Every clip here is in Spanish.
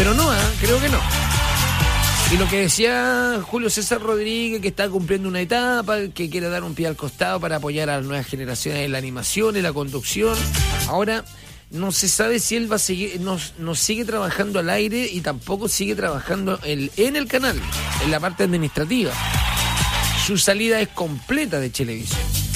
Pero no, creo que no. Y lo que decía Julio César Rodríguez, que está cumpliendo una etapa, que quiere dar un pie al costado para apoyar a las nuevas generaciones en la animación, en la conducción. Ahora, no se sabe si él va a seguir, no sigue trabajando al aire y tampoco sigue trabajando en el canal, en la parte administrativa. Su salida es completa de Chilevisión.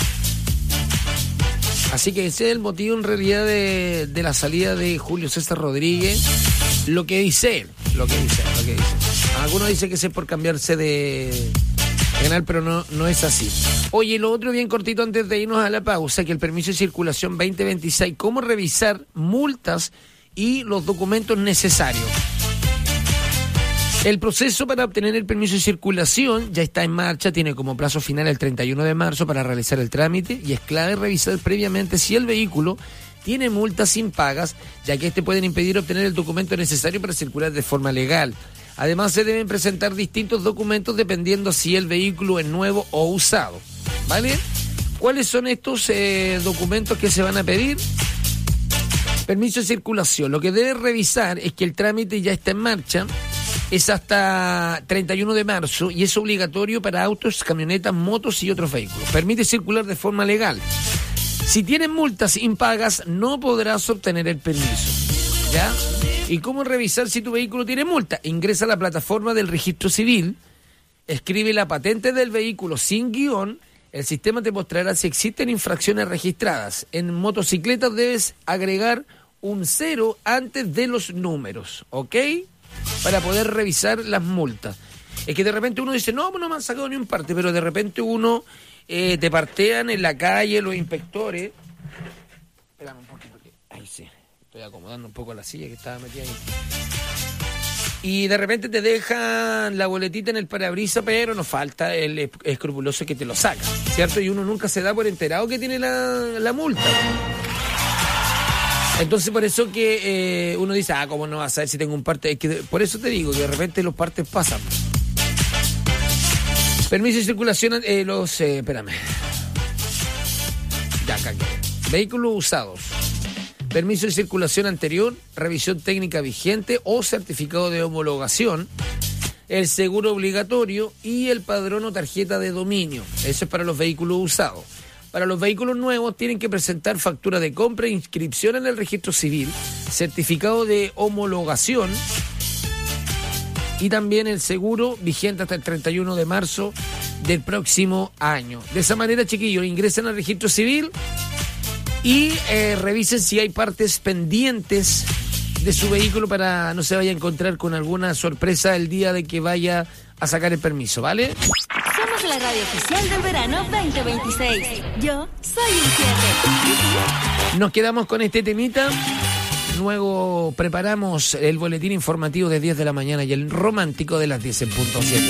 Así que ese es el motivo en realidad de la salida de Julio César Rodríguez. Lo que dice él. Algunos dicen que es por cambiarse de canal, pero no es así. Oye, lo otro bien cortito antes de irnos a la pausa, que el permiso de circulación 2026, cómo revisar multas y los documentos necesarios. El proceso para obtener el permiso de circulación ya está en marcha, tiene como plazo final el 31 de marzo para realizar el trámite y es clave revisar previamente si el vehículo tiene multas impagas, ya que pueden impedir obtener el documento necesario para circular de forma legal. Además, se deben presentar distintos documentos dependiendo si el vehículo es nuevo o usado. ¿Vale? ¿Cuáles son estos documentos que se van a pedir? Permiso de circulación. Lo que debe revisar es que el trámite ya está en marcha. Es hasta 31 de marzo y es obligatorio para autos, camionetas, motos y otros vehículos. Permite circular de forma legal. Si tienes multas impagas, no podrás obtener el permiso. ¿Ya? ¿Y cómo revisar si tu vehículo tiene multa? Ingresa a la plataforma del registro civil, escribe la patente del vehículo sin guión, el sistema te mostrará si existen infracciones registradas. En motocicletas debes agregar un 0 antes de los números, ¿ok? Para poder revisar las multas. Es que de repente uno dice, no me han sacado ni un parte, pero de repente uno te partean en la calle los inspectores. Espérame un poquito. Ahí sí, estoy acomodando un poco la silla que estaba metida ahí. Y de repente te dejan la boletita en el parabrisas, pero nos falta el escrupuloso que te lo saca, ¿cierto? Y uno nunca se da por enterado que tiene la multa. Entonces por eso que uno dice, ¿cómo no vas a saber si tengo un parte? Es que por eso te digo que de repente los partes pasan. Permiso de circulación, espérame. Ya, acá. Vehículos usados. Permiso de circulación anterior, revisión técnica vigente o certificado de homologación, el seguro obligatorio y el padrón o tarjeta de dominio. Eso es para los vehículos usados. Para los vehículos nuevos tienen que presentar factura de compra e inscripción en el registro civil, certificado de homologación y también el seguro vigente hasta el 31 de marzo del próximo año. De esa manera, chiquillos, ingresen al registro civil y revisen si hay partes pendientes de su vehículo para no se vaya a encontrar con alguna sorpresa el día de que vaya a sacar el permiso, ¿vale? Somos la radio oficial del verano 2026. Yo soy un cierre. Nos quedamos con este temita. Luego preparamos el boletín informativo de 10 de la mañana y el romántico de las 10 en punto 7.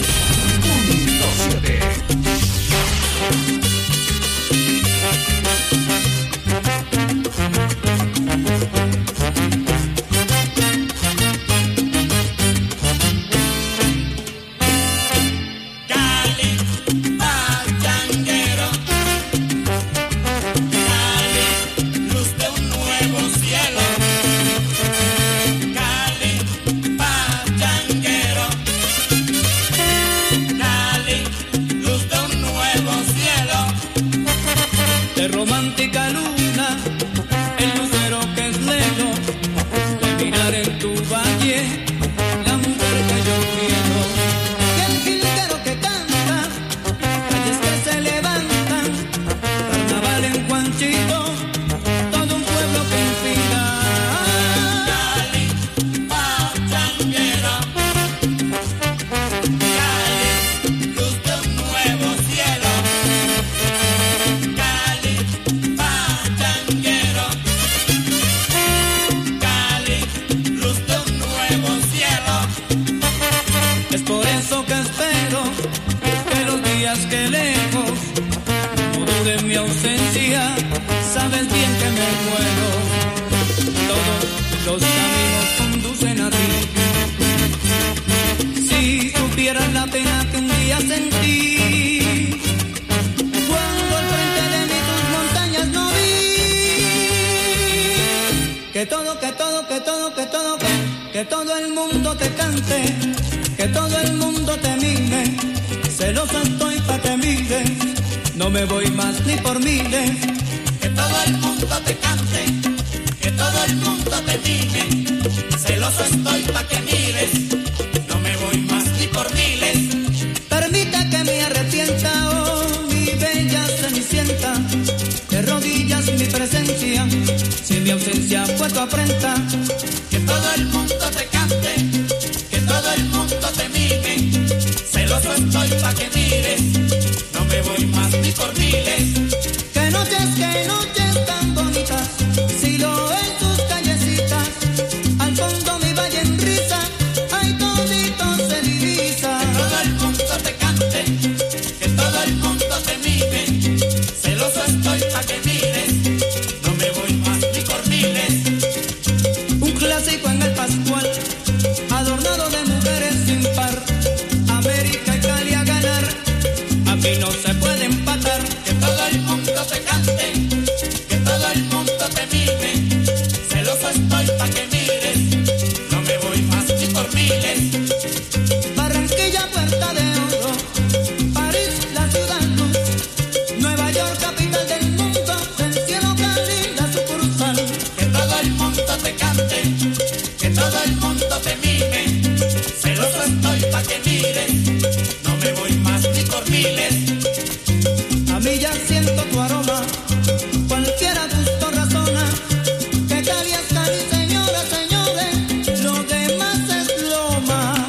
Que todo que todo el mundo te cante, que todo el mundo te mire. Celoso estoy pa' que mires, no me voy más ni por miles. Que todo el mundo te cante, que todo el mundo te mire. Celoso estoy pa' que mires, no me voy más ni por miles. Permita que me arrepienta, oh mi bella cenicienta. De rodillas mi presencia, si mi ausencia fue tu afrenta. Que todo el mundo te cante, que todo el mundo te mire. Celoso estoy pa' que mires, no me voy más ni por miles. Que noches tan bonitas, si lo en tus callecitas, al fondo mi valle en risa, ay todito se divisa. Que todo el mundo te cante, que todo el mundo te mire. Celoso estoy pa' que mires, no me voy más ni por miles. Un clásico en el Pascual, adornado de mujeres sin par. América y Cali a ganar, aquí no se puede empatar. Que todo el mundo te cante, que todo el mundo te mire. Celoso estoy pa' que mires, no me voy más ni por miles. Barranquilla, Puerta de Oro, París, la ciudad luz, Nueva York, capital del mundo, del cielo Cali, la sucursal. Que todo el mundo te cante, que todo el mundo te mire. Celoso estoy pa' que mires, no me voy más ni por miles. A mí ya siento tu aroma, cualquiera gusto razona. Que Cali es Cali, señoras, señores, lo demás es loma.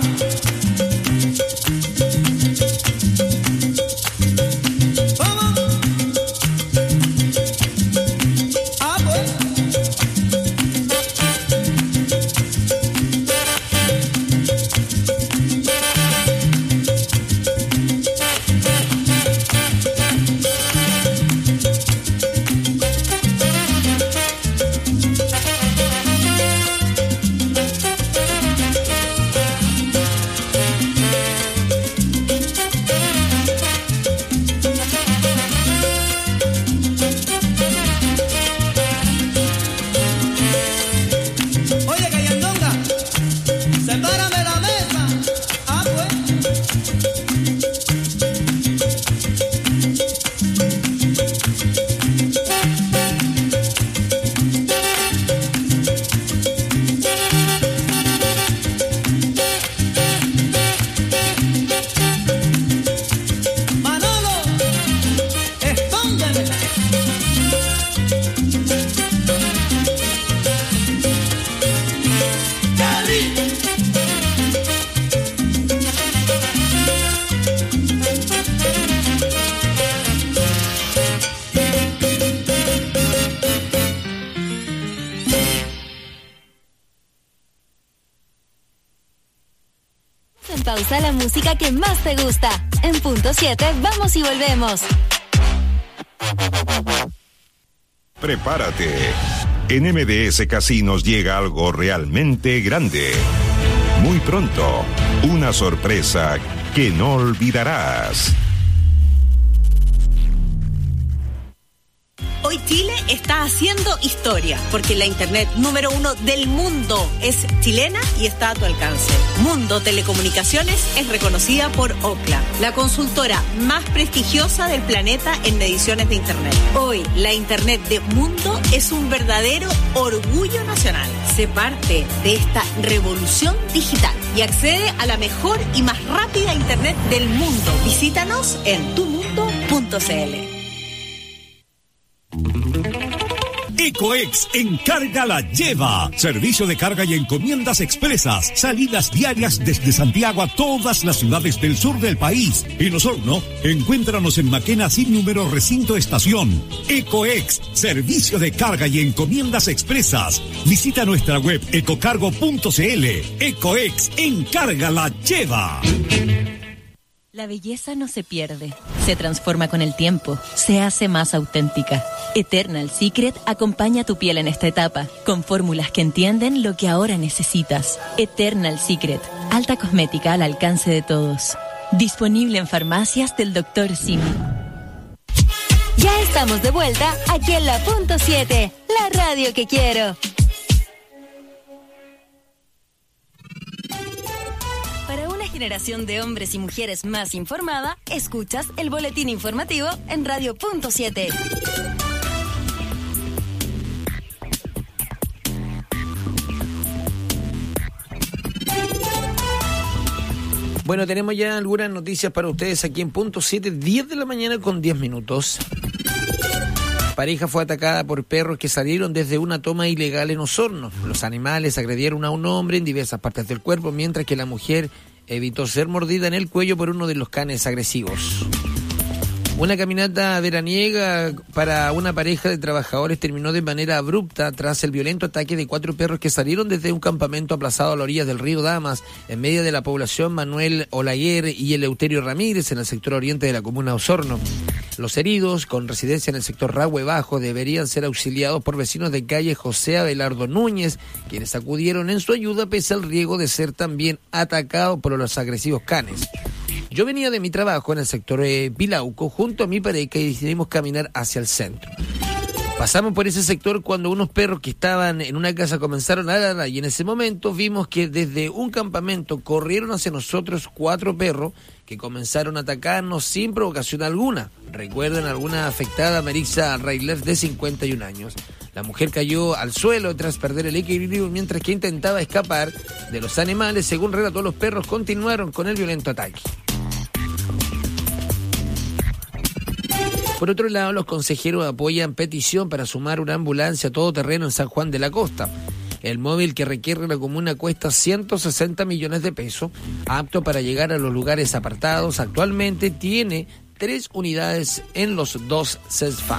¿Cómo? Ah, pues. Oye, Cayandonga, sepárame la mesa. Ah, pues. Manolo, escóndeme. Cali. En pausa la música que más te gusta. En punto 7 vamos y volvemos. Prepárate. En MDS Casinos llega algo realmente grande. Muy pronto, una sorpresa que no olvidarás. Hoy Chile está haciendo historia, porque la internet número 1 del mundo es chilena y está a tu alcance. Mundo Telecomunicaciones es reconocida por Ookla, la consultora más prestigiosa del planeta en mediciones de internet. Hoy, la internet de Mundo es un verdadero orgullo nacional. Sé parte de esta revolución digital y accede a la mejor y más rápida internet del mundo. Visítanos en tumundo.cl. Ecoex Encarga la Lleva. Servicio de carga y encomiendas expresas. Salidas diarias desde Santiago a todas las ciudades del sur del país. En Osorno, encuéntranos en Maquena sin número recinto estación. Ecoex, servicio de carga y encomiendas expresas. Visita nuestra web ecocargo.cl. Ecoex Encarga la Lleva. La belleza no se pierde, se transforma con el tiempo, se hace más auténtica. Eternal Secret acompaña tu piel en esta etapa, con fórmulas que entienden lo que ahora necesitas. Eternal Secret, alta cosmética al alcance de todos. Disponible en farmacias del Dr. Simi. Ya estamos de vuelta aquí en la punto 7, la radio que quiero. generación de hombres y mujeres más informada, escuchas el boletín informativo en Radio.7. Bueno, tenemos ya algunas noticias para ustedes aquí en Punto 7, 10 de la mañana con 10 minutos. Pareja fue atacada por perros que salieron desde una toma ilegal en Osorno. Los animales agredieron a un hombre en diversas partes del cuerpo, mientras que la mujer evitó ser mordida en el cuello por uno de los canes agresivos. Una caminata veraniega para una pareja de trabajadores terminó de manera abrupta tras el violento ataque de 4 perros que salieron desde un campamento aplazado a la orilla del río Damas, en medio de la población Manuel Olaguer y Eleuterio Ramírez, en el sector oriente de la comuna de Osorno. Los heridos, con residencia en el sector Rahue Bajo, deberían ser auxiliados por vecinos de calle José Abelardo Núñez, quienes acudieron en su ayuda pese al riesgo de ser también atacados por los agresivos canes. Yo venía de mi trabajo en el sector Pilauco junto a mi pareja y decidimos caminar hacia el centro. Pasamos por ese sector cuando unos perros que estaban en una casa comenzaron a ladrar y en ese momento vimos que desde un campamento corrieron hacia nosotros 4 perros que comenzaron a atacarnos sin provocación alguna. Recuerdan alguna afectada Marisa Railer de 51 años. La mujer cayó al suelo tras perder el equilibrio mientras que intentaba escapar de los animales. Según relató, los perros continuaron con el violento ataque. Por otro lado, los consejeros apoyan petición para sumar una ambulancia todoterreno en San Juan de la Costa. El móvil que requiere la comuna cuesta 160 millones de pesos, apto para llegar a los lugares apartados. Actualmente tiene 3 unidades en los 2 CESFAM.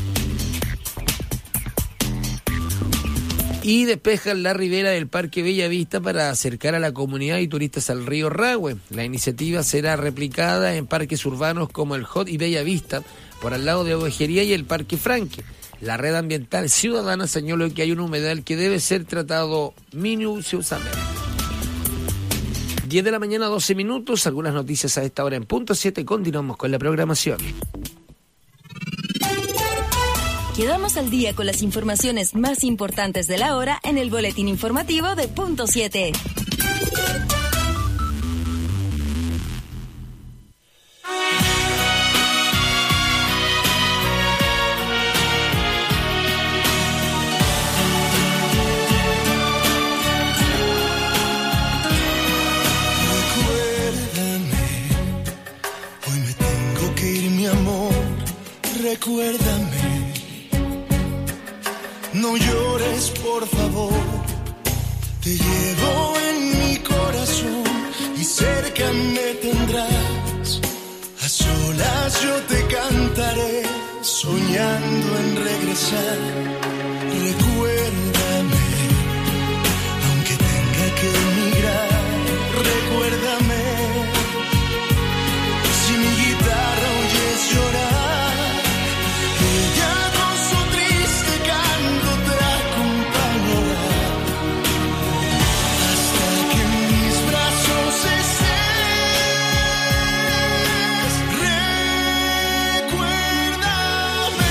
Y despejan la ribera del Parque Bellavista para acercar a la comunidad y turistas al río Rahue. La iniciativa será replicada en parques urbanos como el Hot y Bellavista, por al lado de Ovejería y el Parque Franque. La red ambiental ciudadana señaló que hay un humedal que debe ser tratado minuciosamente. 10 de la mañana, 12 minutos. Algunas noticias a esta hora en Punto 7. Continuamos con la programación. Quedamos al día con las informaciones más importantes de la hora en el boletín informativo de Punto 7. Hoy me tengo que ir, mi amor, recuérdame. No llores, por favor, te llevo en mi corazón y cerca me tendrás. A solas yo te cantaré, soñando en regresar. Recuérdame, aunque tenga que emigrar, recuérdame. Si mi guitarra oyes llorar, ella con su triste canto te acompañará hasta que en mis brazos estés. Recuérdame.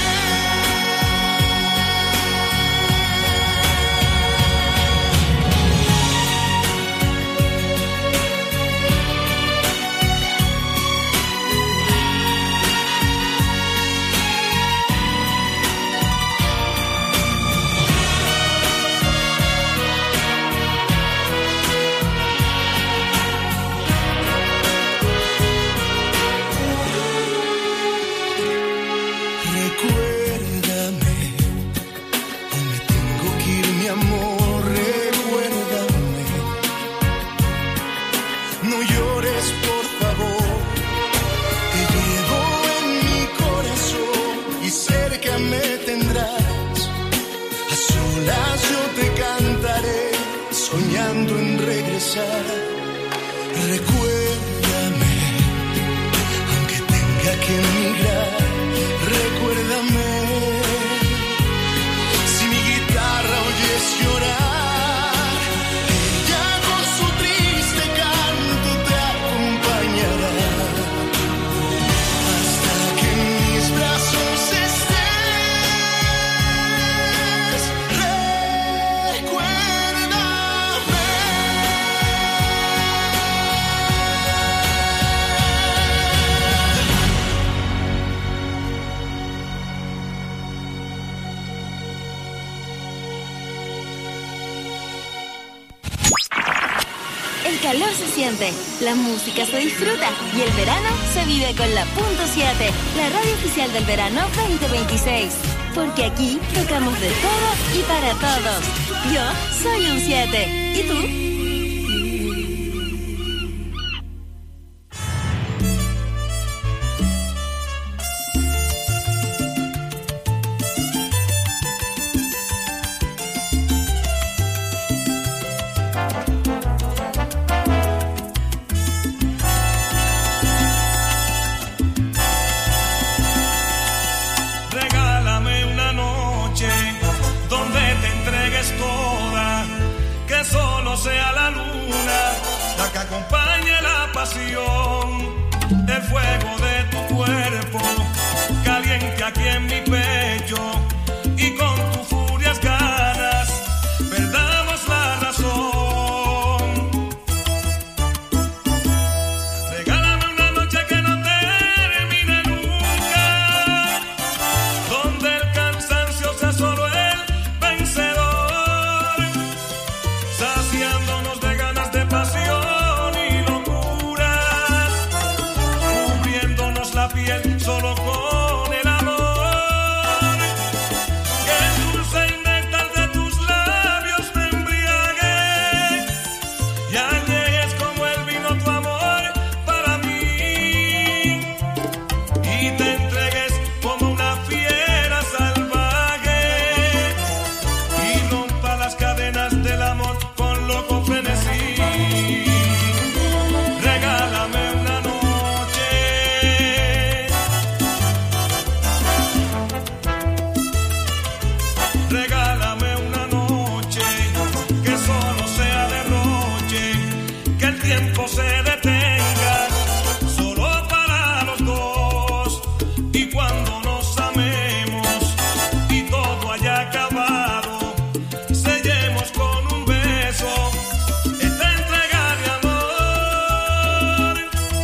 Recuérdame, hoy me tengo que ir, mi amor, recuérdame. No llores, por favor, te llevo en mi corazón y cerca me tendrás. A solas yo te cantaré, soñando en regresar. Recuérdame, aunque tenga que emigrar. Recuérdame, si mi guitarra oyes llorar, ella con su triste canto te acompañará hasta que en mis brazos estés. Recuérdame. El calor se siente, la música se disfruta y el verano se vive con la Punto 7, la radio oficial del verano 2026. Porque aquí tocamos de todo y para todos. Yo soy un 7. ¿Y tú? Sea la luna la que acompañe la pasión, el fuego de tu cuerpo caliente aquí en mi pecho, y con tus furias ganas perdamos la razón. Regálame una noche que no termine nunca, donde el cansancio sea solo el vencedor, saciándonos de ganas de pasión y locuras, cubriéndonos la piel solo con el amor. Que el dulce y néctar de tus labios me embriague y añejes como el vino tu amor para mí, y te entregues como una fiera salvaje y rompa las cadenas del amor con loco frenesí. Regálame una noche, regálame una noche que solo sea derroche, que el tiempo se detenga solo para los dos, y cuando nos amemos y todo haya acabado, sellemos con un beso esta entrega de amor.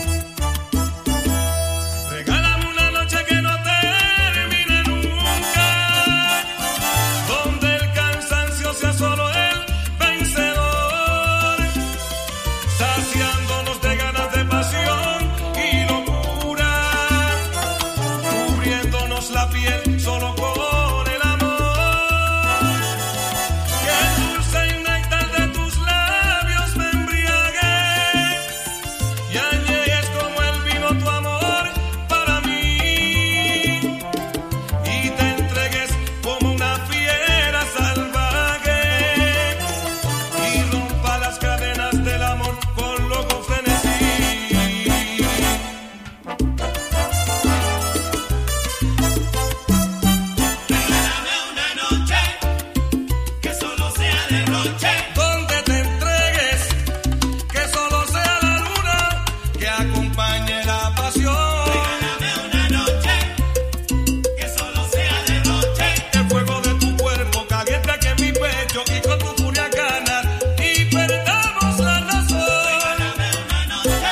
Regálame una noche que no termine nunca, donde el cansancio sea solo el vencedor, saciándonos de ganas de pasión y locura, cubriéndonos la piel solo con el amor. Que el dulce y néctar de tus labios me embriague y añejes como el vino tu amor para mí, y te entregues como una fiera salvaje y rompa las cadenas del amor con loco frenesí. Que solo sea derroche, donde te entregues, que solo sea la luna que acompañe la pasión. Regálame una noche que solo sea derroche, el fuego de tu cuerpo caliente aquí en mi pecho, y con tu furia ganas y perdamos la razón. Regálame una noche.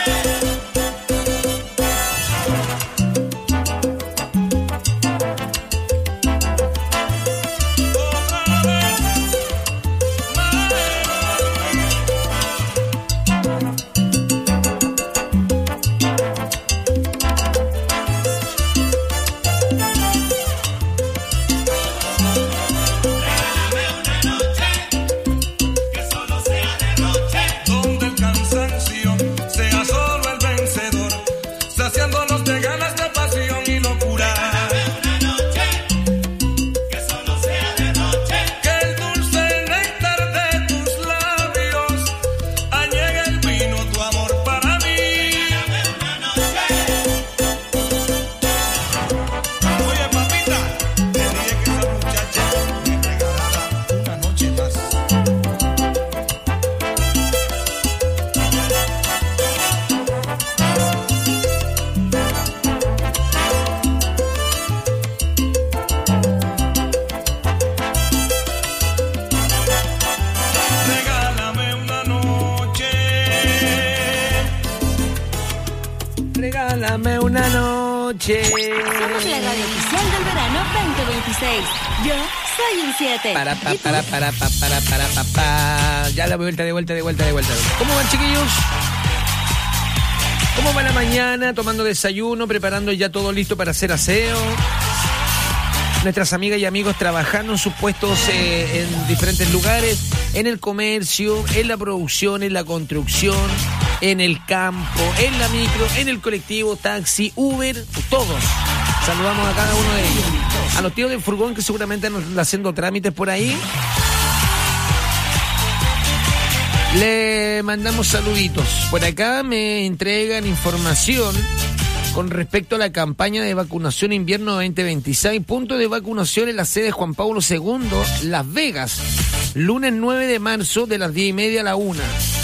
Otra vez, que solo sea derroche, donde el cansancio sea solo el vencedor, saciándonos de ganas de pasión y locura. Una noche que solo sea derroche, que el dulce néctar de tus labios añegue el vino tu amor para mí. Una noche. Oye, papita, te dije que esa muchacha me regalara una noche más. Regálame una noche. Regálame una noche. Somos la radio oficial del verano 2026. Yo soy un 7. Ya de vuelta. ¿Cómo van, chiquillos? ¿Cómo va la mañana? Tomando desayuno, preparando ya todo listo para hacer aseo. Nuestras amigas y amigos trabajando en sus puestos en diferentes lugares, en el comercio, en la producción, en la construcción, en el campo, en la micro, en el colectivo, taxi, Uber, todos. Saludamos a cada uno de ellos. A los tíos del furgón que seguramente andan haciendo trámites por ahí. Le mandamos saluditos. Por acá me entregan información con respecto a la campaña de vacunación invierno 2026. Punto de vacunación en la sede Juan Pablo II, Las Vegas. Lunes 9 de marzo de las 10:30 a la 1.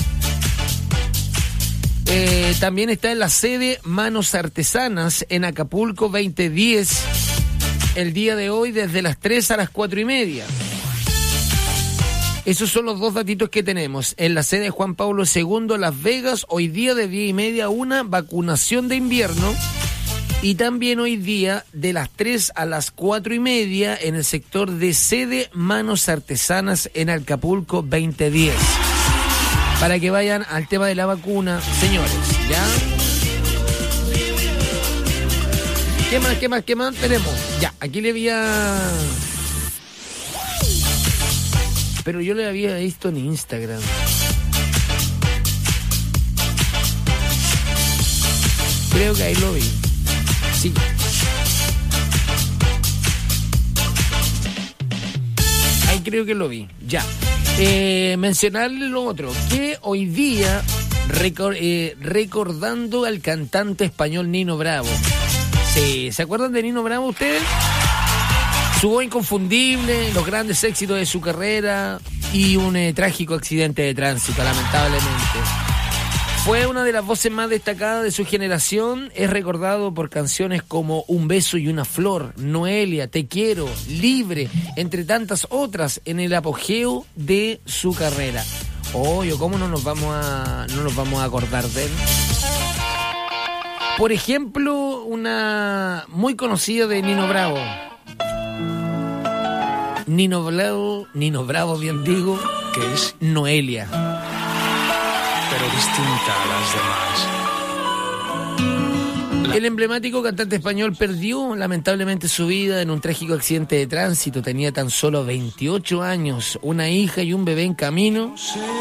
También está en la sede Manos Artesanas en Acapulco 2010. El día de hoy desde las 3 a las 4:30. Esos son los dos datitos que tenemos. En la sede Juan Pablo II, Las Vegas, hoy día de 10:30 a 1, vacunación de invierno. Y también hoy día de las 3 a las 4:30 en el sector de sede Manos Artesanas en Acapulco 2010. Para que vayan al tema de la vacuna, señores, ¿ya? ¿Qué más tenemos? Ya, aquí le había... Pero yo le había visto en Instagram. Creo que ahí lo vi. Sí. Ahí creo que lo vi. Ya. Mencionarle lo otro. Que hoy día, recordando al cantante español Nino Bravo. Sí, ¿se acuerdan de Nino Bravo ustedes? Su voz inconfundible, los grandes éxitos de su carrera y un trágico accidente de tránsito, lamentablemente. Fue una de las voces más destacadas de su generación. Es recordado por canciones como Un beso y una flor, Noelia, Te quiero, Libre, entre tantas otras en el apogeo de su carrera. Oye, ¿cómo no nos vamos a acordar de él? Por ejemplo, una muy conocida de Nino Bravo. Nino Bravo, bien digo, que es Noelia. Pero distinta a las demás. El emblemático cantante español perdió lamentablemente su vida en un trágico accidente de tránsito. Tenía tan solo 28 años, una hija y un bebé en camino.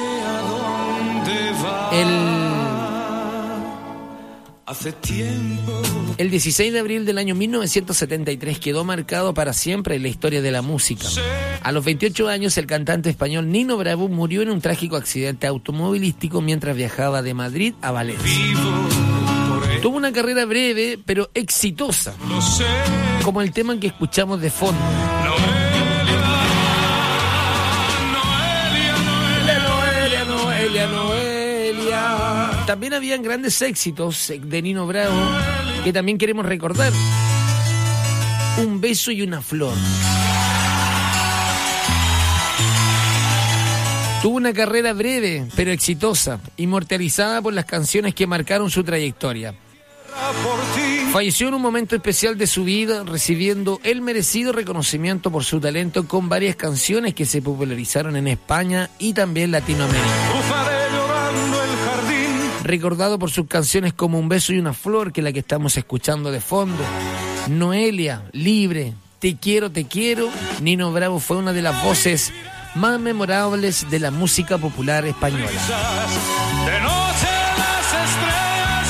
El 16 de abril del año 1973 quedó marcado para siempre en la historia de la música. A los 28 años, el cantante español Nino Bravo murió en un trágico accidente automovilístico mientras viajaba de Madrid a Valencia. Tuvo una carrera breve, pero exitosa, como el tema que escuchamos de fondo. Noelia. También habían grandes éxitos de Nino Bravo que también queremos recordar. Un beso y una flor. Tuvo una carrera breve, pero exitosa, inmortalizada por las canciones que marcaron su trayectoria. Falleció en un momento especial de su vida, recibiendo el merecido reconocimiento por su talento con varias canciones que se popularizaron en España y también Latinoamérica. Recordado por sus canciones como Un beso y una flor, que es la que estamos escuchando de fondo, Noelia, Libre, Te quiero, Nino Bravo fue una de las voces más memorables de la música popular española. De noche las estrellas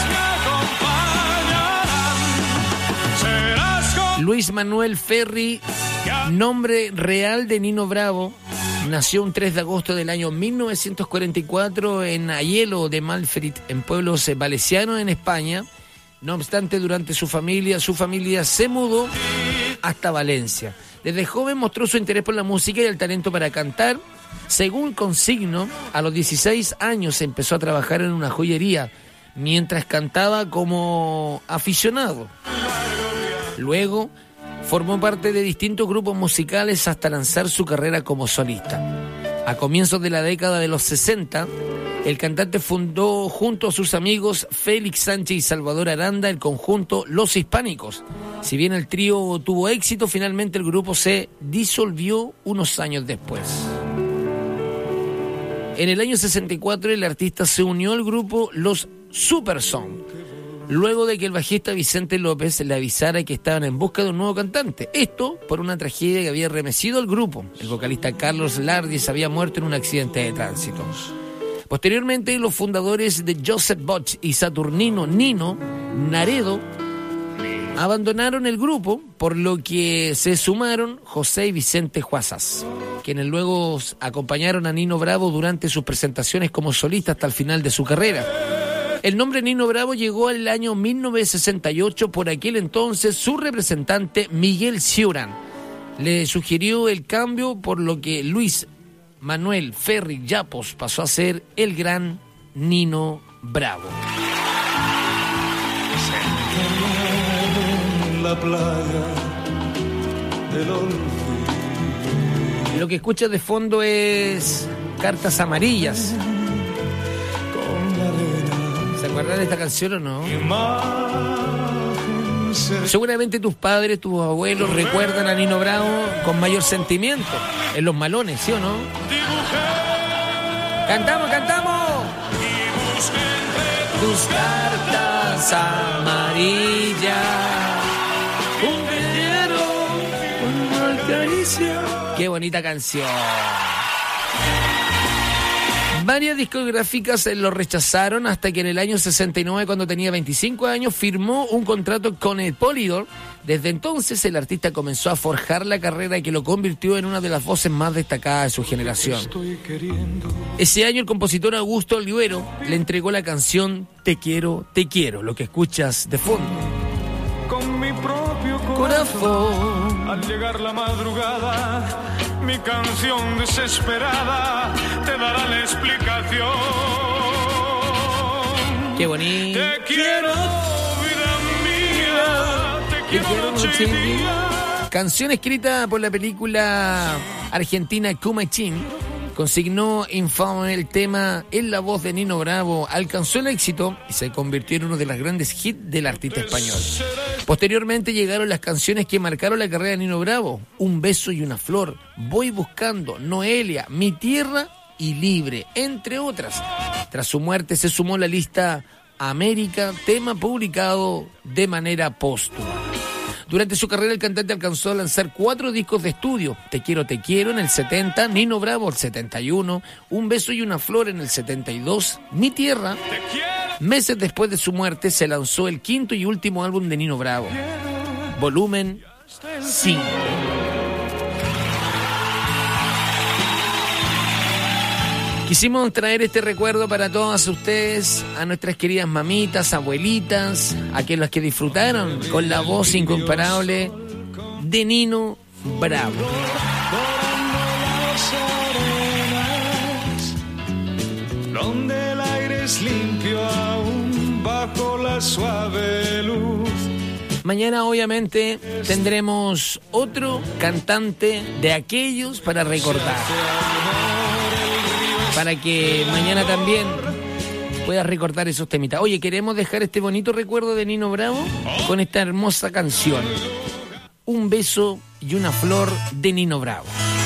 me acompañarán. Luis Manuel Ferri, nombre real de Nino Bravo, nació un 3 de agosto del año 1944 en Aielo de Malferit, en pueblos valencianos en España. No obstante, durante su familia se mudó hasta Valencia. Desde joven mostró su interés por la música y el talento para cantar. Según consigno, a los 16 años empezó a trabajar en una joyería, mientras cantaba como aficionado. Luego formó parte de distintos grupos musicales hasta lanzar su carrera como solista. A comienzos de la década de los 60, el cantante fundó junto a sus amigos Félix Sánchez y Salvador Aranda el conjunto Los Hispánicos. Si bien el trío tuvo éxito, finalmente el grupo se disolvió unos años después. En el año 64 el artista se unió al grupo Los Supersón, luego de que el bajista Vicente López le avisara que estaban en busca de un nuevo cantante. Esto por una tragedia que había remecido al grupo. El vocalista Carlos Lardis había muerto en un accidente de tránsito. Posteriormente, los fundadores de Joseph Bosch y Saturnino Nino Naredo abandonaron el grupo, por lo que se sumaron José y Vicente Juazas, quienes luego acompañaron a Nino Bravo durante sus presentaciones como solista hasta el final de su carrera. El nombre Nino Bravo llegó al año 1968 por aquel entonces su representante Miguel Ciurán. Le sugirió el cambio, por lo que Luis Manuel Ferri Yapos pasó a ser el gran Nino Bravo. La playa del olvido. Lo que escuchas de fondo es Cartas Amarillas. ¿Se acuerdan de esta canción o no? Seguramente tus padres, tus abuelos recuerdan a Nino Bravo con mayor sentimiento. En Los Malones, ¿sí o no? ¡Cantamos, cantamos! Tus cartas amarillas, un velero, una caricia. ¡Qué bonita canción! Varias discográficas lo rechazaron hasta que en el año 69, cuando tenía 25 años, firmó un contrato con el Polydor. Desde entonces el artista comenzó a forjar la carrera que lo convirtió en una de las voces más destacadas de su generación. Ese año el compositor Augusto Olivero le entregó la canción Te quiero, lo que escuchas de fondo. Con mi propio corazón, al llegar la madrugada, mi canción desesperada te dará la explicación. Qué bonito. Te quiero, vida mía, te quiero noche y día. Canción escrita por la película argentina Kumachín. Consignó infame el tema en la voz de Nino Bravo, alcanzó el éxito y se convirtió en uno de los grandes hits del artista español. Posteriormente llegaron las canciones que marcaron la carrera de Nino Bravo: Un beso y una flor, Voy buscando, Noelia, Mi tierra y Libre, entre otras. Tras su muerte se sumó a la lista América, tema publicado de manera póstuma. Durante su carrera el cantante alcanzó a lanzar 4 discos de estudio: Te quiero en el 70, Nino Bravo el 71, Un beso y una flor en el 72, Mi tierra. Meses después de su muerte se lanzó el 5º y último álbum de Nino Bravo, Volumen 5. Quisimos traer este recuerdo para todas ustedes, a nuestras queridas mamitas, abuelitas, a aquellos que disfrutaron con la voz incomparable de Nino Bravo. Donde el aire es limpio aún bajo la suave luz. Mañana obviamente tendremos otro cantante de aquellos para recordar, para que mañana también puedas recordar esos temitas. Oye, queremos dejar este bonito recuerdo de Nino Bravo con esta hermosa canción, Un beso y una flor de Nino Bravo.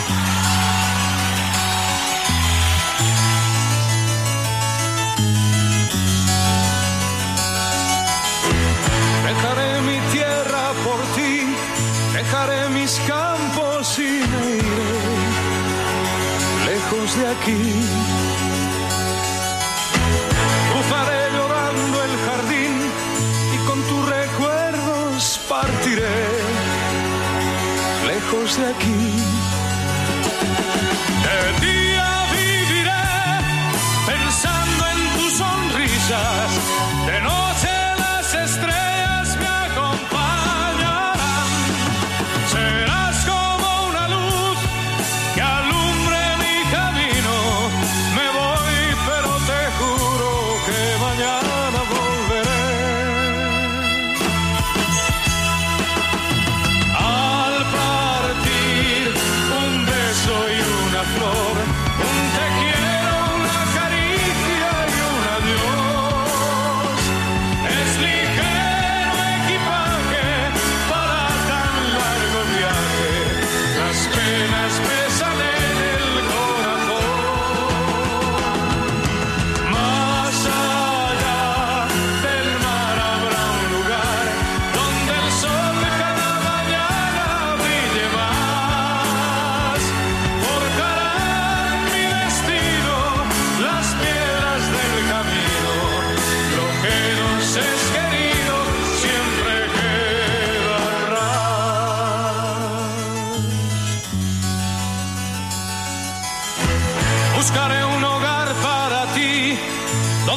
Dejaré mi tierra por ti, dejaré mis campos y me iré lejos de aquí. Cruzaré llorando el jardín y con tus recuerdos partiré lejos de aquí. De día viviré pensando en tus sonrisas, de noche las estrellas me acompañarán. Serás como una luz que alumbre mi camino. Me voy, pero te juro que mañana volveré. Al partir, un beso y una flor, un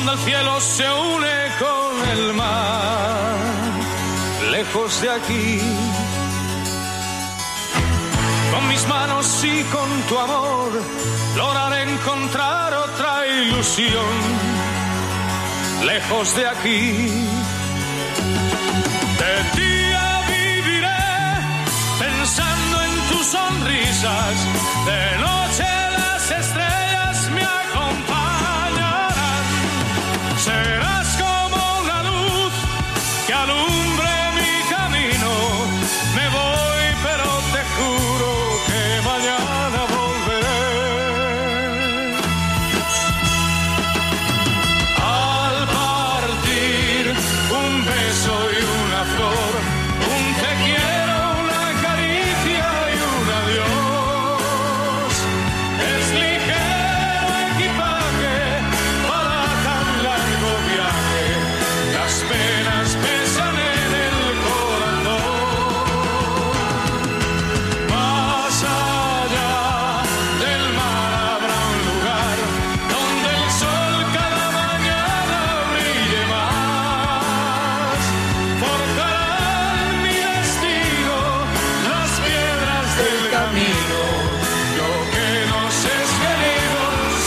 donde el cielo se une con el mar, lejos de aquí. Con mis manos y con tu amor lograré encontrar otra ilusión, lejos de aquí. De día viviré pensando en tus sonrisas, de noche las estrellas me acompañarán. Serás como una luz que alumbre mi camino. Me voy, pero te juro que mañana volveré. Al partir un beso y una flor, un te quiero, una caricia y un adiós. Es ligero equipaje para tan largo viaje. Las penas pesan en el corazón. Más allá del mar habrá un lugar donde el sol cada mañana brille más. Forjarán mi destino las piedras del camino. Lo que nos es querido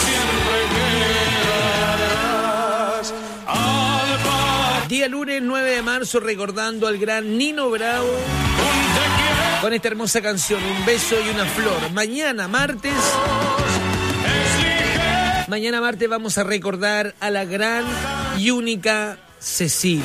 siempre quedarás. Al par Día lunes 9 de marzo, recordando al gran Nino Bravo con esta hermosa canción, Un beso y una flor. Mañana martes vamos a recordar a la gran y única Cecilia.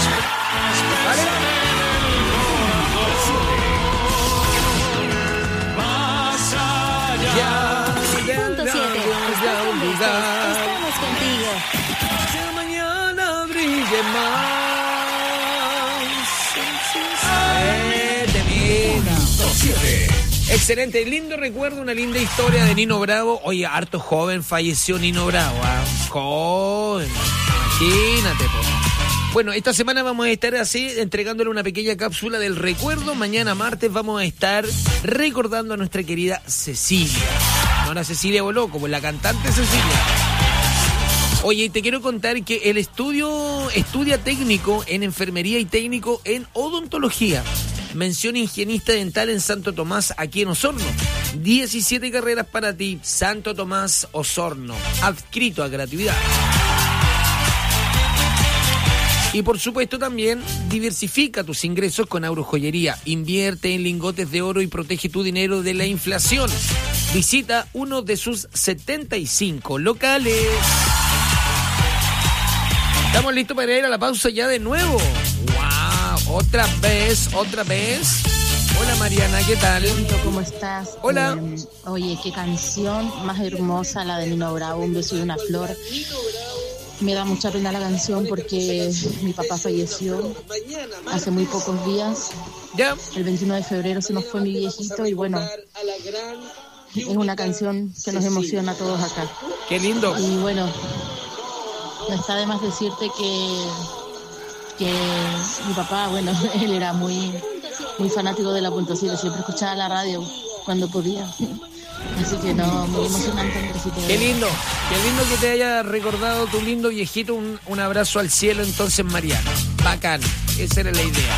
más allá. Punto 7. Estamos listos. Estamos contigo. Que mañana brille más. Excelente, lindo recuerdo, una linda historia de Nino Bravo. Oye, harto joven falleció Nino Bravo, ¿ah? Joven, imagínate, po. Bueno, esta semana vamos a estar así, entregándole una pequeña cápsula del recuerdo. Mañana martes vamos a estar recordando a nuestra querida Cecilia. No la Cecilia Boló, como la cantante Cecilia. Oye, te quiero contar que el estudia técnico en enfermería y técnico en odontología. Mención higienista dental en Santo Tomás, aquí en Osorno. 17 carreras para ti, Santo Tomás, Osorno. Adscrito a gratuidad. Y por supuesto también diversifica tus ingresos con Agrojoyería. Invierte en lingotes de oro y protege tu dinero de la inflación. Visita uno de sus 75 locales. Estamos listos para ir a la pausa ya de nuevo. ¡Wow! Otra vez. Hola Mariana, ¿qué tal? ¿Cómo estás? Hola. Oye, qué canción más hermosa la de Nino Bravo, Un beso y una flor. Me da mucha pena la canción porque mi papá falleció hace muy pocos días. ¿Ya? El 29 de febrero se nos fue mi viejito y bueno, es una canción que nos emociona a todos acá. ¡Qué lindo! Y bueno, no está de más decirte que mi papá, bueno, él era muy fanático de la Punto 7, siempre escuchaba la radio cuando podía. Así que no, muy emocionante. Qué lindo que te haya recordado tu lindo viejito. Un abrazo al cielo entonces, Mariana. Bacán, esa era la idea.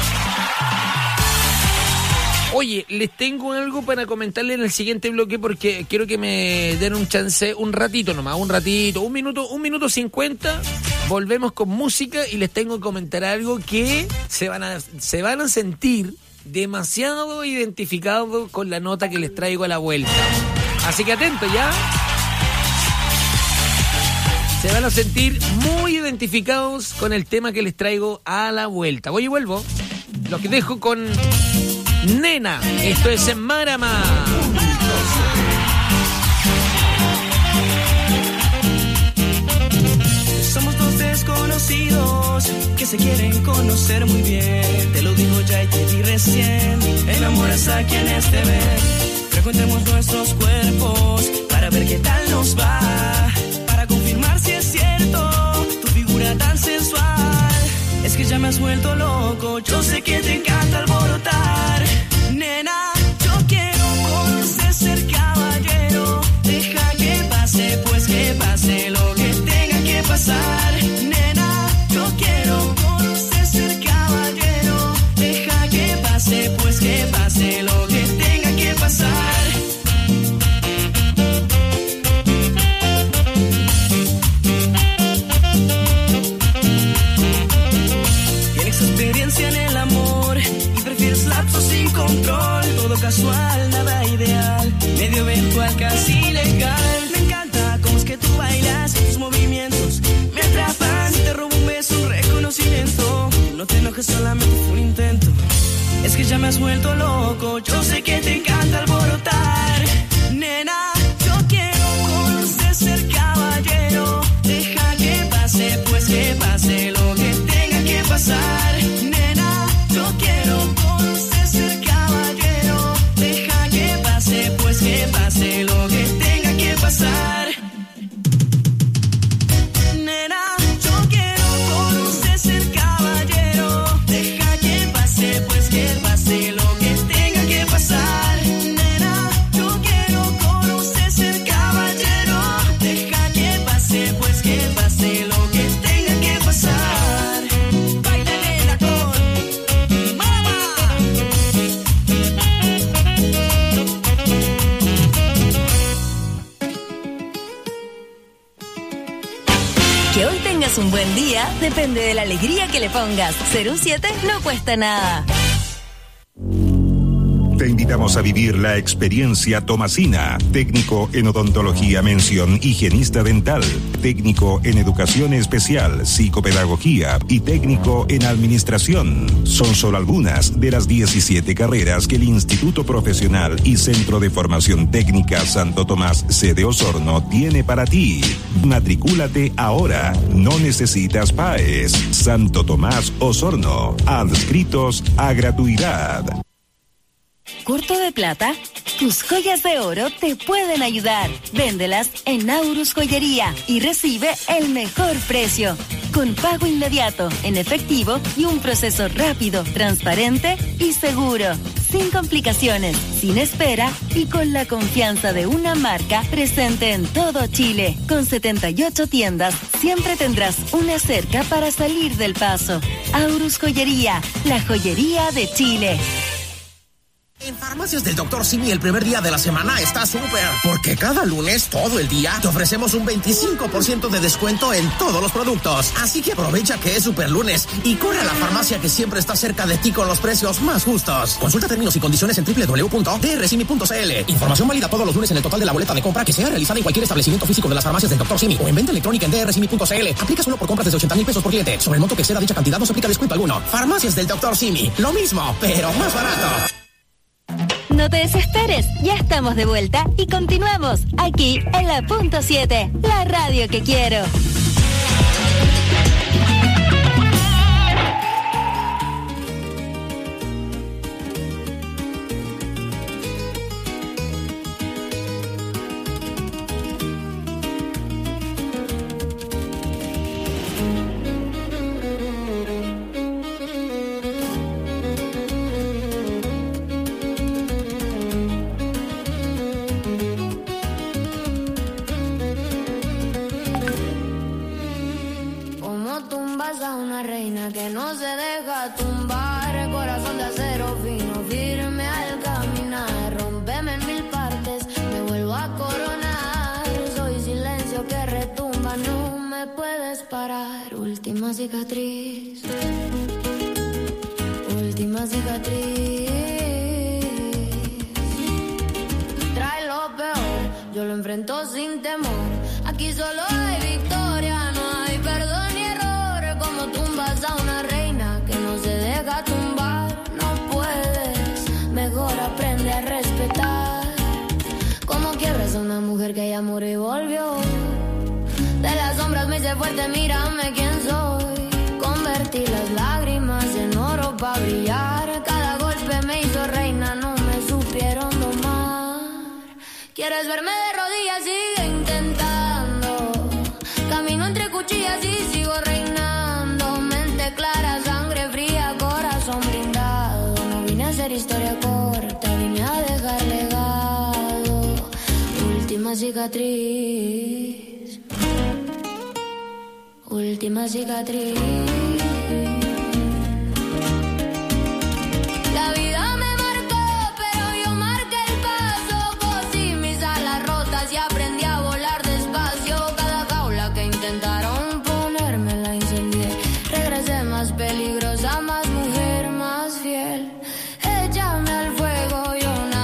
Oye, les tengo algo para comentarles en el siguiente bloque porque quiero que me den un chance, un ratito nomás, un minuto 50. Volvemos con música y les tengo que comentar algo que se van a sentir demasiado identificados con la nota que les traigo a la vuelta. Así que atentos, ¿ya? Se van a sentir muy identificados con el tema que les traigo a la vuelta. Voy y vuelvo. Los que dejo con Nena. Esto es en Marama. Somos dos desconocidos que se quieren conocer muy bien. Te lo digo ya y te vi recién. Enamoras a quienes te ven. Frecuentemos nuestros cuerpos para ver qué tal nos va. Para confirmar si es cierto tu figura tan sensual. Es que ya me has vuelto loco. Yo sé que te encanta alborotar. Nena, yo quiero conocer ser caballero. Deja que pase, pues que pase lo que tenga que pasar. casual, nada ideal, medio virtual, casi legal. Me encanta cómo es que tú bailas, tus movimientos me atrapan. Te robo un beso, un reconocimiento. No te enojes, solamente fue un intento. Es que ya me has vuelto loco, yo sé que te encanta alborotar. Nena, yo quiero conocer el caballero. Deja que pase, pues que pase lo que tenga que pasar. Nena, yo quiero conocer el caballero. Deja que pase, pues que pase lo que tenga que pasar. Nena, yo quiero conocer el caballero. Deja que pase, pues que pase lo que tenga que pasar. Nena, yo quiero conocer el caballero. Deja que pase, pues que pase lo que tenga que pasar. Baila, nena, con mamá. Que hoy tengas un buen día depende de la alegría que le pongas. Ser un 7 no cuesta nada. Te invitamos a vivir la experiencia Tomasina, técnico en odontología mención higienista dental, técnico en educación especial, psicopedagogía y técnico en administración. Son solo algunas de las 17 carreras que el Instituto Profesional y Centro de Formación Técnica Santo Tomás, sede Osorno, tiene para ti. Matricúlate ahora, no necesitas PAES. Santo Tomás Osorno, adscritos a gratuidad. ¿Corto de plata? Tus joyas de oro te pueden ayudar. Véndelas en Aurus Joyería y recibe el mejor precio. Con pago inmediato, en efectivo y un proceso rápido, transparente y seguro. Sin complicaciones, sin espera y con la confianza de una marca presente en todo Chile. Con 78 tiendas, siempre tendrás una cerca para salir del paso. Aurus Joyería, la joyería de Chile. En Farmacias del Dr. Simi el primer día de la semana está súper, porque cada lunes, todo el día, te ofrecemos un 25% de descuento en todos los productos. Así que aprovecha que es super lunes y corre a la farmacia que siempre está cerca de ti con los precios más justos. Consulta términos y condiciones en www.drsimi.cl. Información válida todos los lunes en el total de la boleta de compra que sea realizada en cualquier establecimiento físico de las Farmacias del Dr. Simi o en venta electrónica en drsimi.cl. Aplica solo por compras desde 80,000 pesos por cliente. Sobre el monto que exceda dicha cantidad no se aplica descuento alguno. Farmacias del Dr. Simi. Lo mismo, pero más barato. No te desesperes, ya estamos de vuelta y continuamos aquí en la Punto 7, la radio que quiero. Que no se deja tumbar, corazón de acero fino, firme al caminar, rómpeme en mil partes, me vuelvo a coronar, soy silencio que retumba, no me puedes parar, última cicatriz, última cicatriz, trae lo peor, yo lo enfrento sin temor, aquí solo hay victoria, no hay perdón ni error, como tumbas a una reina que no se deja tumbar, no puedes, mejor aprende a respetar, como quiebras a una mujer que ya murió y volvió, de las sombras me hice fuerte, mírame quién soy, convertí las lágrimas en oro pa' brillar, cada golpe me hizo reina, no me supieron domar, quieres verme de rodillas, sigue intentando, camino entre cuchillas y sigo reinando, mente clara, sangre fría, corazón blindado, no vine a hacer historia corta, vine a dejar legado, última cicatriz, última cicatriz. La vida me marcó, pero yo marqué el paso, cosí mis alas rotas y aprendí a volar despacio, cada jaula que intentaron ponerme la incendié, regresé más peligrosa, más mujer, más fiel, échame al fuego, yo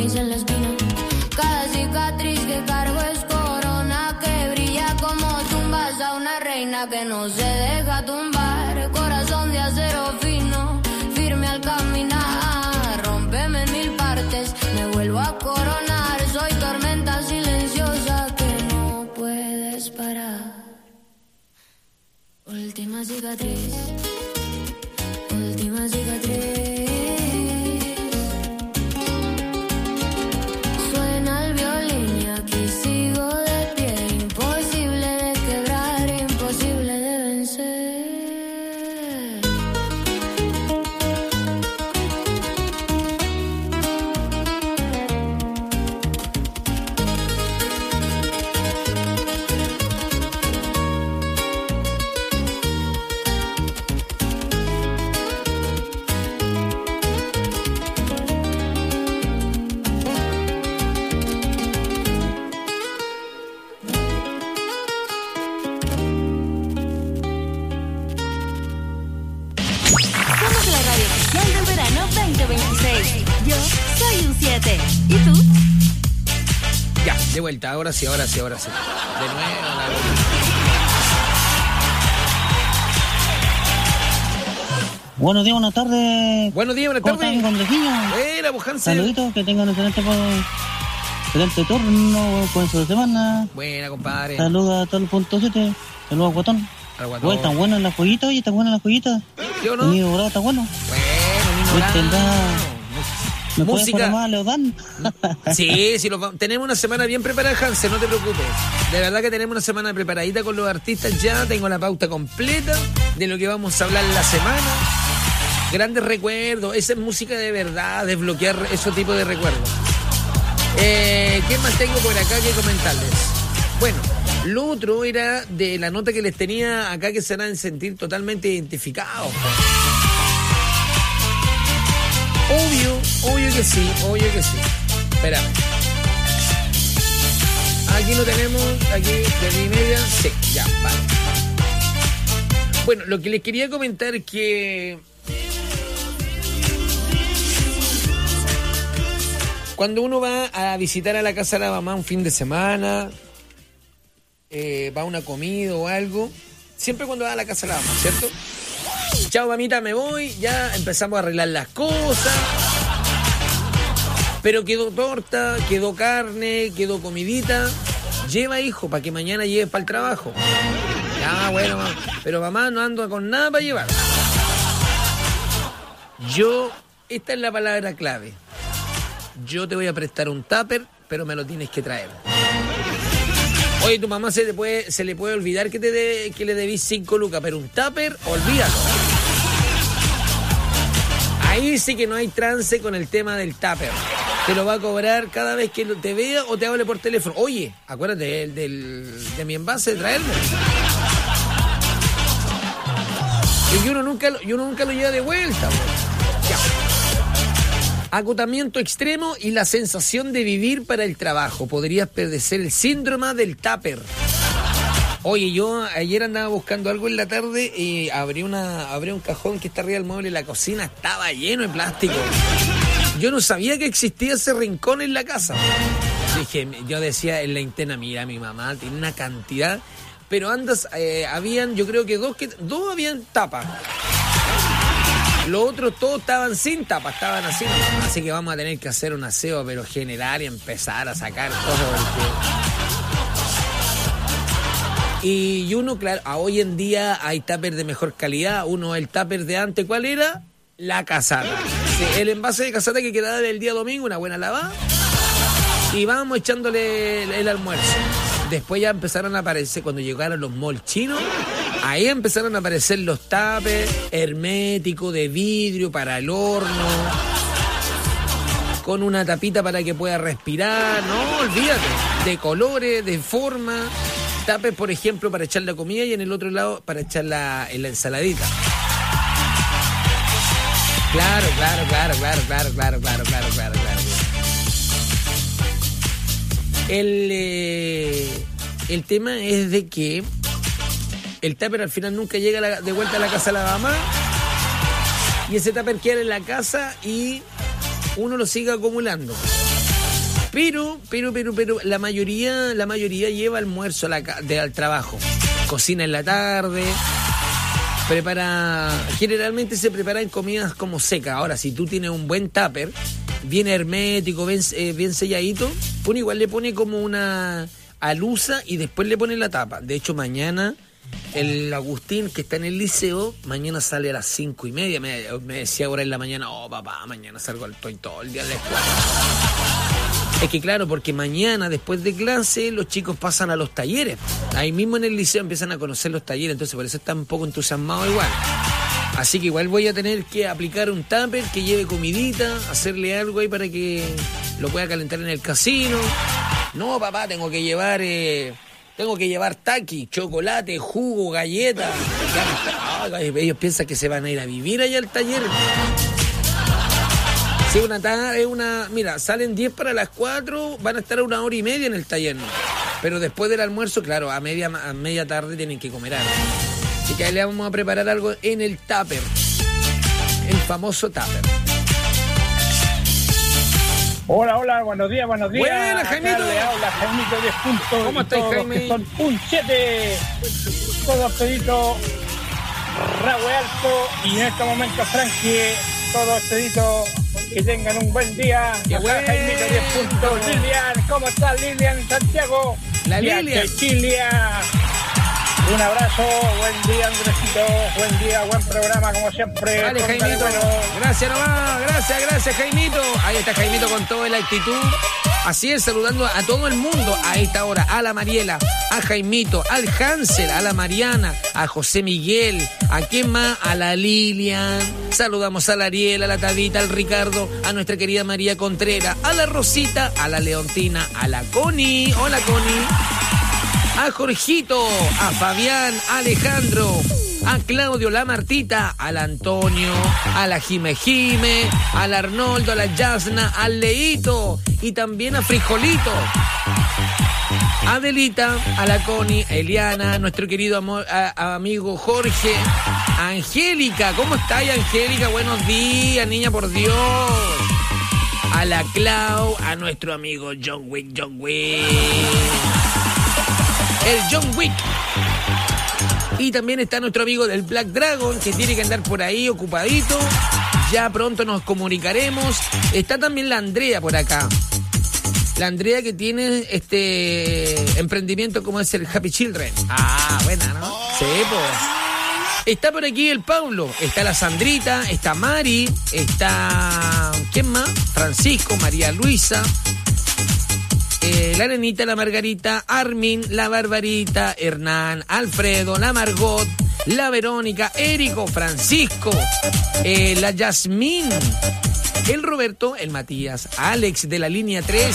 cicatriz en la espina. Cada cicatriz que cargo es corona que brilla como tumbas a una reina que no se deja tumbar. Corazón de acero fino, firme al caminar. Rómpeme en mil partes, me vuelvo a coronar. Soy tormenta silenciosa que no puedes parar. Última cicatriz, última cicatriz. Suena el violín y aquí sigo de pie. Imposible de quebrar, imposible de vencer. Somos la radio oficial del verano 2026. Yo soy un 7. ¿Y tú? Ya, de vuelta, ahora sí. De nuevo, Buenos días, buenas tardes. Buenos días, buenas ¿Cómo tardes. están, conejillos? Buena, pues, Hansel. Saluditos, que tengan un excelente turno, comienzo de semana. Buena, compadre. Saludos a todos los puntos 7. Saludos a Guatón. Al Guatón. Oye, están buenas las joyitas, oye, están buenas las joyitas. ¿Yo no? El niño dorado está bueno. ¿Me puedes Música. poner más, Leodán? Sí, tenemos una semana bien preparada, Hansel, no te preocupes. De verdad que tenemos una semana preparadita con los artistas ya. Tengo la pauta completa de lo que vamos a hablar la semana. Grandes recuerdos, esa es música de verdad, desbloquear esos tipos de recuerdos. ¿Qué más tengo por acá que comentarles? Bueno, lo otro era de la nota que les tenía acá, que se van a sentir totalmente identificados. Obvio que sí. Espera. Aquí lo tenemos, aquí de 10:30. Sí, ya, vale. Bueno, lo que les quería comentar es que cuando uno va a visitar a la casa de la mamá un fin de semana, va a una comida o algo, siempre cuando va a la casa de la mamá, ¿cierto? Chao, mamita, me voy, ya empezamos a arreglar las cosas. Pero quedó torta, quedó carne, quedó comidita. Lleva, hijo, para que mañana lleves para el trabajo. Ya, bueno, mamá. Pero mamá, no ando con nada para llevar. Esta es la palabra clave. Yo te voy a prestar un tupper, pero me lo tienes que traer. Oye, tu mamá se le puede olvidar que le debís 5 lucas, pero un tupper, olvídalo. Ahí sí que no hay trance con el tema del tupper. Te lo va a cobrar cada vez que te vea o te hable por teléfono. Oye, acuérdate de mi envase, de traerlo. Y uno nunca lo lleva de vuelta. Ya. Agotamiento extremo y la sensación de vivir para el trabajo. Podrías padecer el síndrome del tupper. Oye, yo ayer andaba buscando algo en la tarde y abrí un cajón que está arriba del mueble y la cocina estaba lleno de plástico. Yo no sabía que existía ese rincón en la casa. Yo decía en la interna, mira, mi mamá tiene una cantidad, pero habían, yo creo que dos habían tapas. Los otros todos estaban sin tapa, estaban así. Así que vamos a tener que hacer un aseo, pero general, y empezar a sacar cosas. Y uno, claro, hoy en día hay tuppers de mejor calidad. El tupper de antes, ¿cuál era? La casata. Sí, el envase de casata que quedaba del día domingo, una buena lavada. Y vamos echándole el almuerzo. Después ya empezaron a aparecer, cuando llegaron los malls chinos, ahí empezaron a aparecer los tuppers herméticos de vidrio para el horno, con una tapita para que pueda respirar. No, olvídate, de colores, de forma. Tuppers, por ejemplo, para echar la comida, y en el otro lado para echar en la ensaladita. Claro. El tema es de que el tupper al final nunca llega de vuelta a la casa de la mamá, y ese tupper queda en la casa y uno lo sigue acumulando. Pero la mayoría lleva almuerzo al trabajo. Cocina en la tarde. Generalmente se preparan comidas como secas. Ahora, si tú tienes un buen tupper, bien hermético, bien selladito, uno igual le pone como una alusa y después le pone la tapa. De hecho, mañana el Agustín, que está en el liceo, mañana sale a las 5:30. Me decía ahora en la mañana, papá, mañana salgo todo el día a la escuela. Es que claro, porque mañana, después de clase, los chicos pasan a los talleres. Ahí mismo en el liceo empiezan a conocer los talleres, entonces por eso están un poco entusiasmados igual. Así que igual voy a tener que aplicar un tupper que lleve comidita, hacerle algo ahí para que lo pueda calentar en el casino. No, papá, tengo que llevar taqui, chocolate, jugo, galletas. Ellos piensan que se van a ir a vivir allá al taller. Sí, mira, salen 10 para las 4, van a estar 1 hora y media en el taller, ¿no? Pero después del almuerzo, claro, a media tarde tienen que comer algo. Así que ahí le vamos a preparar algo en el tupper, el famoso tupper. Hola, buenos días. Buena, Jaimito. Acá le habla Jaimito 10 puntos. ¿Cómo estáis, Jaime? Son un 7, todos peditos, rabo alto, y en este momento, Frankie, todos peditos, que tengan un buen día. Acá Jaimito 10 puntos. Lilian, ¿cómo estás, Lilian, en Santiago? La Lilian. Chilia. Un abrazo, buen día, Andresito, buen día, buen programa, como siempre. Vale, Jaimito, bueno. Gracias nomás, gracias, Jaimito. Ahí está Jaimito con toda la actitud. Así es, saludando a todo el mundo a esta hora, a la Mariela, a Jaimito, al Hansel, a la Mariana, a José Miguel, a quién más, a la Lilian. Saludamos a la Ariela, a la Tadita, al Ricardo, a nuestra querida María Contreras, a la Rosita, a la Leontina, a la Connie. Hola, Connie. A Jorgito, a Fabián, a Alejandro, a Claudio, la Martita, al Antonio, a la Jime, al Arnoldo, a la Yasna, al Leito y también a Frijolito, a Adelita, a la Connie, a Eliana, a nuestro querido amigo Jorge, a Angélica. ¿Cómo estáis, Angélica? Buenos días, niña, por Dios. A la Clau, a nuestro amigo John Wick. El John Wick. Y también está nuestro amigo del Black Dragon, que tiene que andar por ahí ocupadito. Ya pronto nos comunicaremos. Está también la Andrea por acá. La Andrea, que tiene emprendimiento como es el Happy Children. Buena, ¿no? Sí, pues. Está por aquí el Paulo, está la Sandrita, está Mari, está... ¿quién más? Francisco, María Luisa, la Nenita, la Margarita, Armin, la Barbarita, Hernán, Alfredo, la Margot, la Verónica, Érico, Francisco, la Yasmín, el Roberto, el Matías, Alex de la línea 3,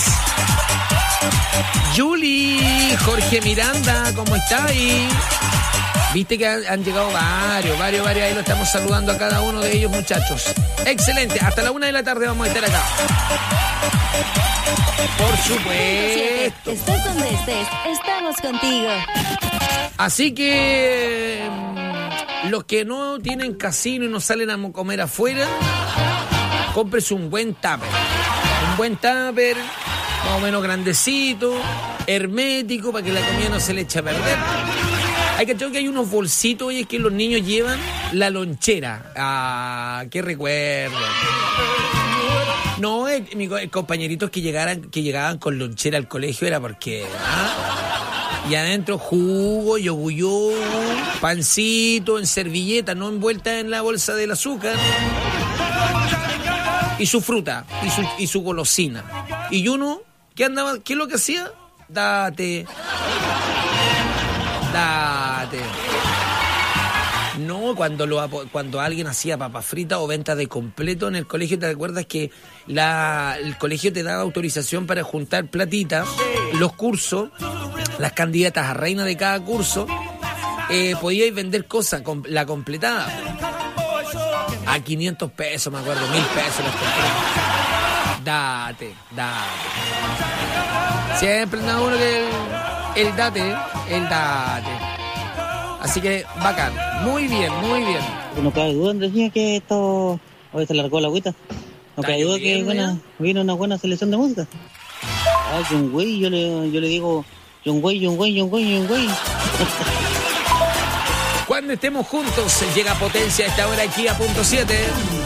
Julie, Jorge Miranda, ¿cómo está ahí? Viste que han llegado varios, ahí lo estamos saludando a cada uno de ellos, muchachos. Excelente, hasta la 1 de la tarde vamos a estar acá. Por supuesto. Estés donde estés, estamos contigo. Así que los que no tienen casino y no salen a comer afuera, cómprese un buen tupper. Un buen tupper, más o menos grandecito, hermético, para que la comida no se le eche a perder. Hay que ver que hay unos bolsitos, oye, que los niños llevan la lonchera. ¡Qué recuerdo! No, compañeritos que llegaban con lonchera al colegio era porque... Y adentro jugo, yogur, pancito, en servilleta, no envuelta en la bolsa del azúcar. Y su fruta, y su golosina. Y uno, ¿qué es lo que hacía? Date. No, cuando alguien hacía papas fritas o venta de completo en el colegio, ¿te recuerdas que el colegio te daba autorización para juntar platitas? Los cursos, las candidatas a reina de cada curso, podíais vender cosas, la completada. A 500 pesos, me acuerdo, 1.000 pesos los compré. Date. Siempre anda uno que el date. Así que bacán, muy bien. No cabe duda, Andrés, que esto hoy se largó la agüita. No cabe duda que vino una buena selección de música. Ah, John Way, yo le digo John Way. Cuando estemos juntos, llega Potencia a esta hora aquí a punto 7.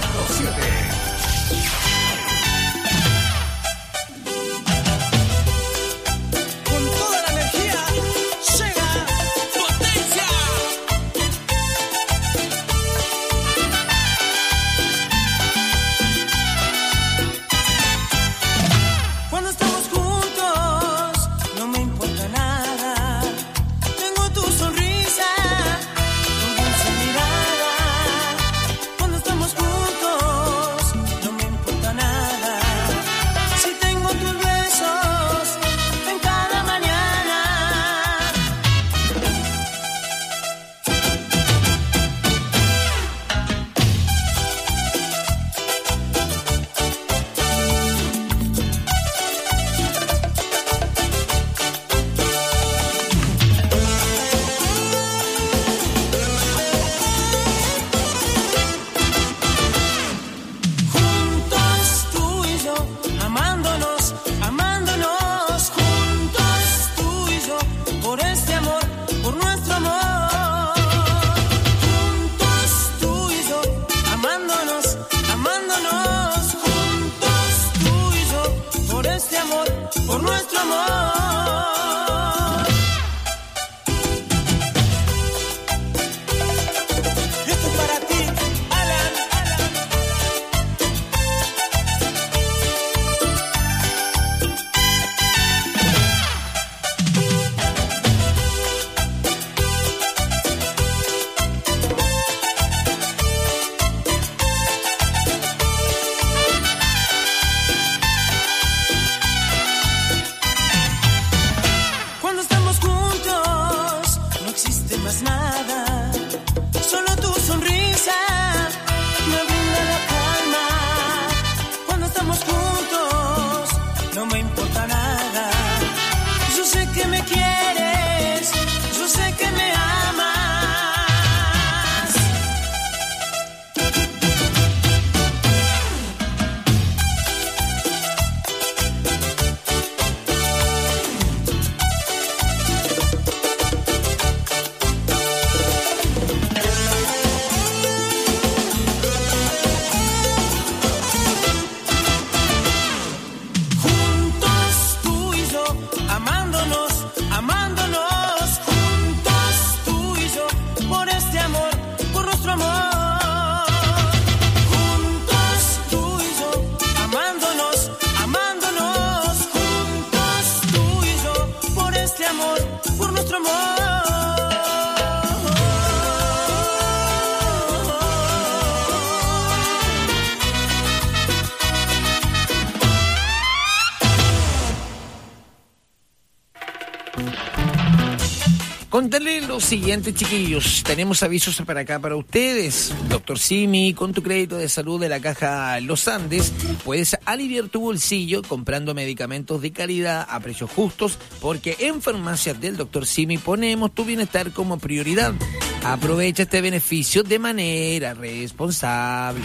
Contarles lo siguiente, chiquillos. Tenemos avisos para acá para ustedes. Doctor Simi, con tu crédito de salud de la Caja Los Andes, puedes aliviar tu bolsillo comprando medicamentos de calidad a precios justos, porque en Farmacias del Doctor Simi ponemos tu bienestar como prioridad. Aprovecha este beneficio de manera responsable.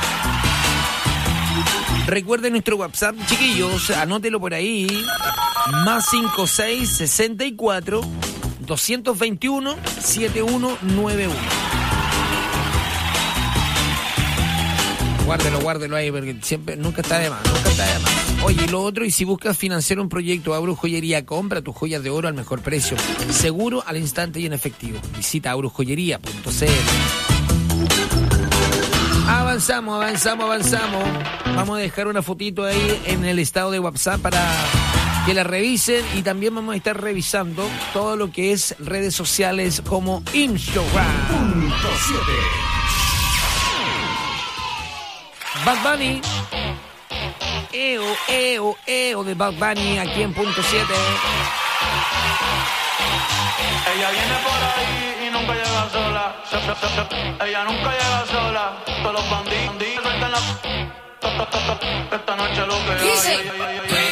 Recuerden nuestro WhatsApp, chiquillos, anótelo por ahí. Más 5664 221 7191. Guárdelo ahí, porque siempre, nunca está de más. Oye, y lo otro, y si buscas financiar un proyecto Agrojoyería, compra tus joyas de oro al mejor precio, seguro, al instante y en efectivo. Visita agrojoyería.cl. Avanzamos. Vamos a dejar una fotito ahí en el estado de WhatsApp para que la revisen, y también vamos a estar revisando todo lo que es redes sociales como Instagram. Bad Bunny. Eo de Bad Bunny aquí en punto 7. Ella viene por ahí y nunca llega sola. Ella nunca llega sola. Todos los bandidos sueltan la... Esta noche lo que hay.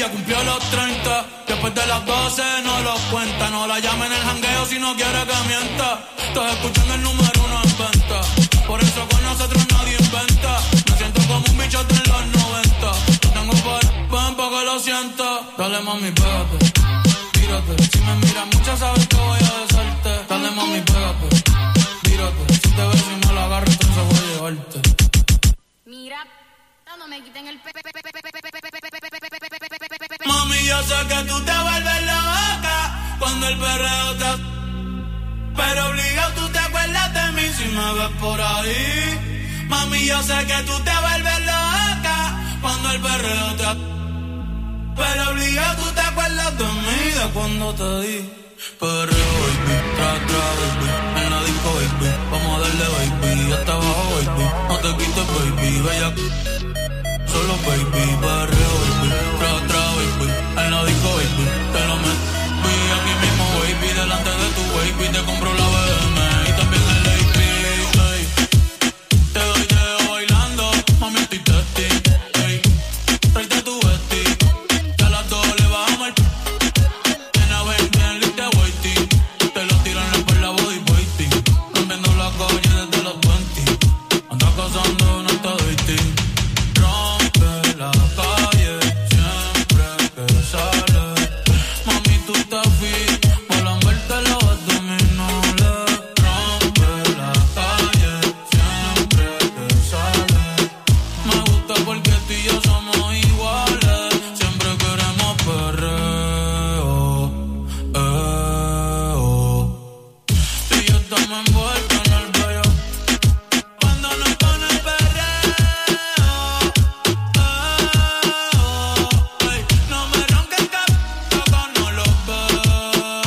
ya cumplió los 30. Después de las 12 no los cuenta. No la llamen el jangueo si no quiere que mienta. Estás escuchando el número 1 en venta. Por eso con nosotros nadie inventa. Me siento como un bichote en los 90. No tengo ven pa' que lo sienta. Dale mami, pégate, tírate. Si me miras mucho sabes que voy a besarte. Dale mami, pégate, tírate. Si te ves y no la agarro entonces voy a llevarte. Mira, no me quiten el Mami, yo sé que tú te vuelves loca cuando el perreo te... Pero obligado tú te acuerdas de mí si me ves por ahí. Mami, yo sé que tú te vuelves loca cuando el perreo te... Pero obligado tú te acuerdas de mí de cuando te di. Perreo, baby, tra, baby, en la disco, baby, vamos a darle, baby, hasta abajo, baby, no te quites, baby, bella, solo, baby, perreo, baby, tra, baby, en la disco, baby, te lo meto, aquí mismo, baby, delante de tu baby, te compro la BM y también el AP, hey. Te doy dedo bailando, mami, estoy testing, hey. Tráete tu vesti, que a las 2 le bajamos el... Te lo tiran en la body waiting. Rompiendo la calle desde los 20. Anda cazando no está dating. Rompe la calle siempre que sale. Mami, tú estás fit. Por la muerte los abdominales. Rompe la calle siempre que sale. Me gusta porque tú y yo somos iguales. Siempre queremos perreo. Estamos envueltos en el bello cuando nos pone el perreo. Ey, no me ronques que no los veo.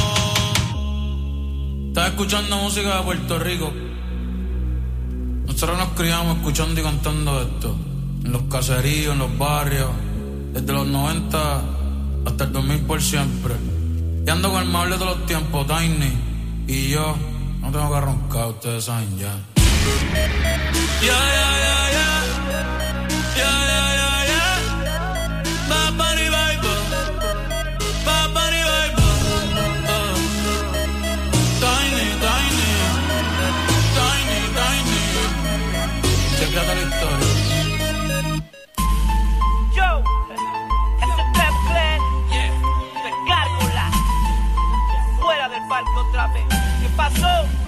Estás escuchando música de Puerto Rico. Nosotros nos criamos escuchando y cantando esto en los caseríos, en los barrios, desde los 90 hasta el 2000 por siempre. Y ando con el mable de los tiempos, Tiny. Y yo no tengo que roncar, ustedes saben ya. Bad Bunny Bible. Bad Bunny Bible. Tiny. Chequéate la historia. Yo, ese Pep Clan, descárgola. Fuera del palco otra vez. ¿Qué pasó?